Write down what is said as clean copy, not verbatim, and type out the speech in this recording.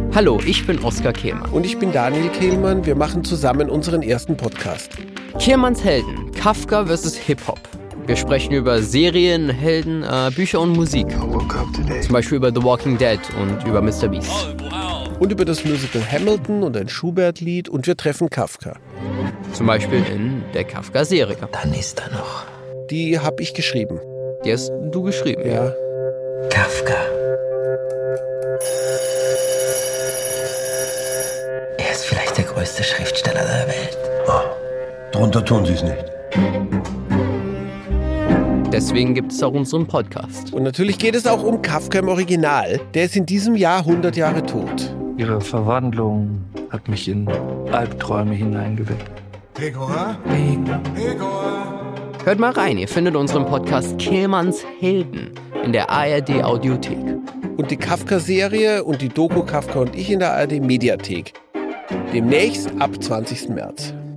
Hallo, ich bin Oskar Kehlmann. Und ich bin Daniel Kehlmann. Wir machen zusammen unseren ersten Podcast. Kehlmanns Helden, Kafka vs. Hip-Hop. Wir sprechen über Serien, Helden, Bücher und Musik. Zum Beispiel über The Walking Dead und über Mr. Beast. Und über das Musical Hamilton und ein Schubert-Lied. Und wir treffen Kafka. Zum Beispiel in der Kafka-Serie. Dann ist er noch. Die habe ich geschrieben. Die hast du geschrieben? Ja. Kafka. Er ist vielleicht der größte Schriftsteller der Welt. Drunter tun sie es nicht. Deswegen gibt es auch unseren Podcast. Und natürlich geht es auch um Kafka im Original. Der ist in diesem Jahr 100 Jahre tot. Ihre Verwandlung hat mich in Albträume hineingeweckt. Hört mal rein, ihr findet unseren Podcast Kehlmanns Helden in der ARD Audiothek. Und die Kafka-Serie und die Doku Kafka und ich in der ARD Mediathek. Demnächst ab 20. März.